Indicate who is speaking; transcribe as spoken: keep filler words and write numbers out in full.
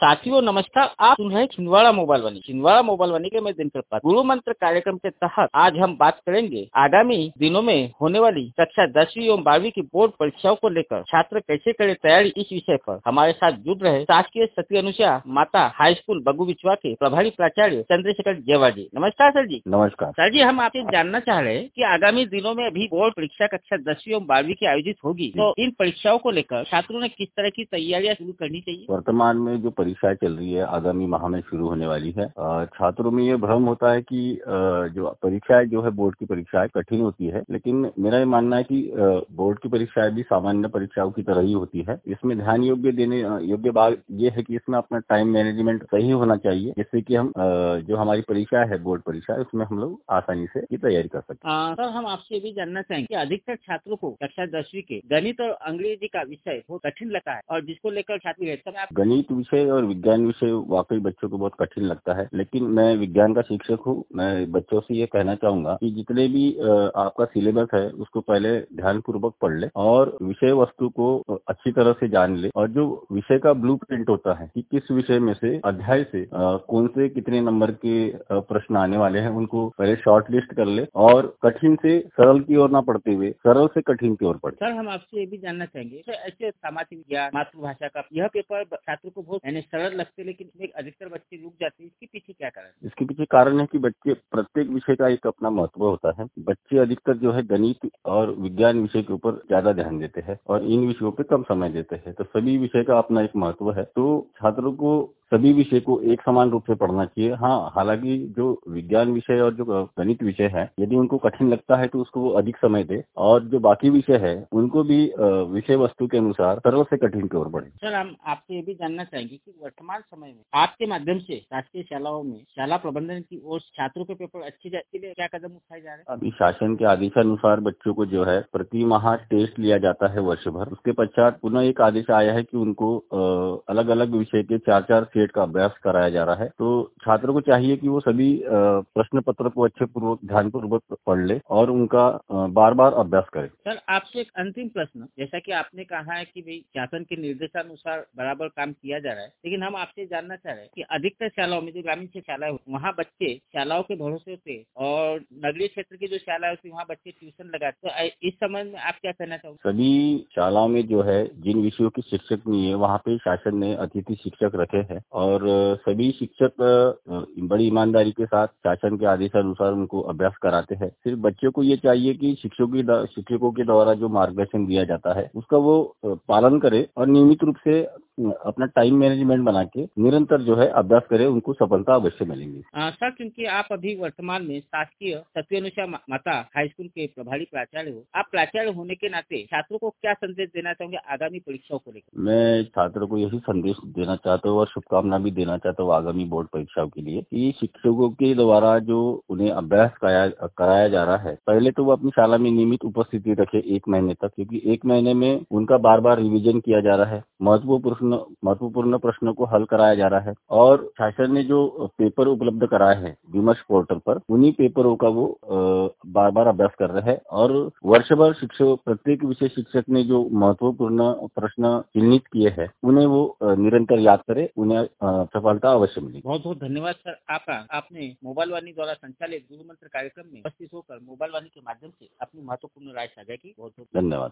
Speaker 1: साथियों नमस्कार, आप सुन रहे हैं छिंदवाड़ा मोबाइल वाणी। छिंदवाड़ा मोबाइल वाणी के मैं दिनकर पाल। गुरु मंत्र कार्यक्रम के तहत आज हम बात करेंगे आगामी दिनों में होने वाली कक्षा दसवीं एवं बारहवीं की बोर्ड परीक्षाओं को लेकर छात्र कैसे करें तैयारी, इस विषय पर हमारे साथ जुड़ रहे शासकीय सती अनुसुईया माता हाई स्कूल बग्गू बिछवा के प्रभारी प्राचार्य चंद्रशेखर जेवा जी। नमस्कार सर जी।
Speaker 2: नमस्कार
Speaker 1: सर जी, हम आपसे जानना चाह रहे हैं कि आगामी दिनों में अभी बोर्ड परीक्षा कक्षा दसवीं एवं बारहवीं की आयोजित होगी, तो इन परीक्षाओं को लेकर छात्रों ने किस तरह की तैयारियां शुरू करनी चाहिए?
Speaker 2: वर्तमान में जो परीक्षाएं चल रही है आगामी माह में शुरू होने वाली है। अ, छात्रों में ये भ्रम होता है कि अ, जो परीक्षाएं जो है बोर्ड की परीक्षाएं कठिन होती है, लेकिन मेरा ये मानना है कि अ, बोर्ड की परीक्षाएं भी सामान्य परीक्षाओं की तरह ही होती है। इसमें ध्यान योग्य देने अ, योग्य बात ये है कि इसमें अपना टाइम मैनेजमेंट सही होना चाहिए, जिससे कि हम अ, जो हमारी परीक्षा है बोर्ड परीक्षा उसमें हम लोग आसानी से की तैयारी कर सकते हैं।
Speaker 1: सर, हम आपसे ये भी जानना चाहेंगे कि अधिकतर छात्रों को कक्षा दसवीं के गणित और अंग्रेजी का विषय बहुत कठिन लगता है और जिसको लेकर छात्र रहते हैं।
Speaker 2: गणित विषय और विज्ञान विषय वाकई बच्चों को बहुत कठिन लगता है, लेकिन मैं विज्ञान का शिक्षक हूँ। मैं बच्चों से ये कहना चाहूंगा कि जितने भी अ, आपका सिलेबस है उसको पहले ध्यान पूर्वक पढ़ ले और विषय वस्तु को अच्छी तरह से जान ले, और जो विषय का ब्लूप्रिंट होता है कि किस विषय में से अध्याय से अ, कौन से कितने नंबर के अ, प्रश्न आने वाले हैं उनको पहले शॉर्ट लिस्ट कर ले और कठिन से सरल की ओर न पढ़ते हुए सरल से कठिन की ओर पढ़े।
Speaker 1: सर, हम आपसे ये भी जानना चाहेंगे सर, ऐसे सामाजिक विज्ञान, मातृभाषा का यह पेपर छात्रों को बहुत यानी सरल लगते, लेकिन इसमें अधिकतर बच्चे रुक जाते हैं, इसके पीछे क्या कारण है?
Speaker 2: इसके पीछे कारण है कि बच्चे प्रत्येक विषय का एक अपना महत्व होता है। बच्चे अधिकतर जो है गणित और विज्ञान विषय के ऊपर ज्यादा ध्यान देते हैं और इन विषयों पे कम समय देते हैं। तो सभी विषय का अपना एक महत्व है, तो छात्रों को सभी विषय को एक समान रूप से पढ़ना चाहिए। हाँ, हालांकि जो विज्ञान विषय और जो गणित विषय है यदि उनको कठिन लगता है तो उसको वो अधिक समय दे, और जो बाकी विषय है उनको भी विषय वस्तु के अनुसार सरल से कठिन की ओर बढ़े।
Speaker 1: सर, हम आपसे ये भी जानना चाहेंगे कि वर्तमान समय में आपके माध्यम से शासकीय शालाओं में शाला प्रबंधन की ओर छात्रों के पेपर अच्छे जाने के लिए क्या कदम उठाए जा रहे हैं?
Speaker 2: अभी शासन के आदेशानुसार बच्चों को जो है प्रति माह टेस्ट लिया जाता है वर्ष भर। उसके पश्चात पुनः एक आदेश आया है कि उनको अलग अलग विषय के चार चार सेट का अभ्यास कराया जा रहा है। तो छात्रों को चाहिए कि वो सभी प्रश्न पत्र को अच्छे पूर्वक ध्यान पूर्वक पढ़ ले और उनका बार बार अभ्यास करे।
Speaker 1: सर, आपसे एक अंतिम प्रश्न, जैसा कि आपने कहा है कि भाई शासन के निर्देशानुसार बराबर काम किया जा रहा है, लेकिन हम आपसे जानना चाह रहे हैं कि अधिकतर शालाओं में जो ग्रामीण से शालाएं होती वहाँ बच्चे शालाओं के भरोसे से और नगरीय क्षेत्र की जो शालाएं होती वहाँ बच्चे ट्यूशन लगाते, तो इस संबंध में आप क्या कहना चाहोगे?
Speaker 2: सभी शालाओं में जो है जिन विषयों की शिक्षक नहीं है वहाँ पे शासन ने अतिथि शिक्षक रखे हैं और सभी शिक्षक बड़ी ईमानदारी के साथ शासन के आदेशानुसार उनको अभ्यास कराते हैं। सिर्फ बच्चों को ये चाहिए कि शिक्षकों की शिक्षकों के द्वारा जो मार्गदर्शन दिया जाता है उसका वो पालन करे और नियमित रूप से अपना टाइम मैनेजमेंट बना के निरंतर जो है अभ्यास करे, उनको सफलता अवश्य मिलेंगी।
Speaker 1: सर, क्योंकि आप अभी वर्तमान में शासकीय सती अनुसुईया माता हाई स्कूल के प्रभारी प्राचार्य हो, आप प्राचार्य होने के नाते छात्रों को क्या संदेश देना चाहोगे आगामी परीक्षाओं को लेकर?
Speaker 2: मैं छात्रों को यही संदेश देना चाहता हूँ और शुभकामना भी देना चाहता हूँ आगामी बोर्ड परीक्षाओं के लिए कि शिक्षकों के द्वारा जो उन्हें अभ्यास कराया कराया जा रहा है, पहले तो वो अपनी शाला में नियमित उपस्थिति रखे एक महीने तक, क्योंकि एक महीने में उनका बार बार रिविजन किया जा रहा है, महत्वपूर्ण महत्वपूर्ण प्रश्नों को हल कराया जा रहा है और शासन ने जो पेपर उपलब्ध कराए हैं विमर्श पोर्टल पर, उन्हीं पेपरों का वो बार बार अभ्यास कर रहे हैं और वर्ष भर शिक्षक प्रत्येक विषय शिक्षक ने जो महत्वपूर्ण प्रश्न चिन्हित किए हैं उन्हें वो निरंतर याद करे, उन्हें सफलता अवश्य मिलेगी।
Speaker 1: बहुत बहुत धन्यवाद सर आपका। आपने मोबाइल वाणी द्वारा संचालित गुरु मंत्र कार्यक्रम में उपस्थित होकर मोबाइल वाणी के माध्यम से अपनी महत्वपूर्ण राय साझा की। बहुत बहुत
Speaker 2: धन्यवाद।